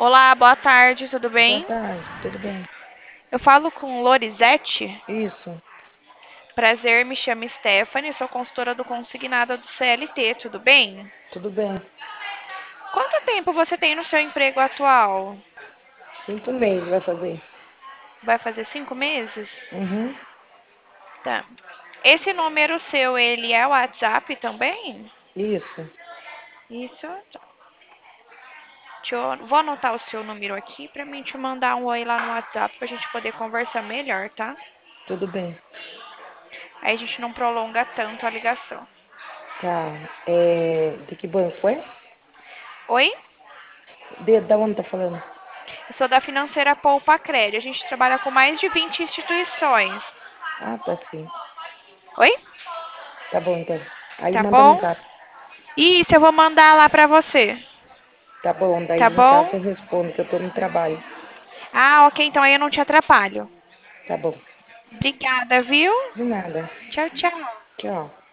Olá, boa tarde, tudo Boa bem? tarde, tudo bem? Eu falo com Lorizete. Isso, Prazer, me chamo Stephanie, sou consultora do Consignada do CLT, tudo bem? tudo bem. Quanto tempo você tem no seu emprego atual? 5 meses vai fazer. Vai fazer 5 meses? Uhum, Tá. Esse número seu, ele é o WhatsApp também? isso, Isso. Vou anotar o seu número aqui pra mim te mandar um oi lá no WhatsApp pra gente poder conversar melhor, tá? tudo bem. Aí a gente não prolonga tanto a ligação. Tá, de que banco é? Oi? Da onde tá falando? Eu sou da financeira Poupa Crédito. A gente trabalha com mais de 20 instituições. Ah, tá sim. Oi? Tá bom então. Aí Tá manda no bom? zap. Isso, eu vou mandar lá pra você. Tá bom, Tá daí no bom? caso eu respondo que eu tô no trabalho. Ah, ok, então aí eu não te atrapalho. Tá bom. Obrigada, viu? De nada. Tchau, tchau. Tchau.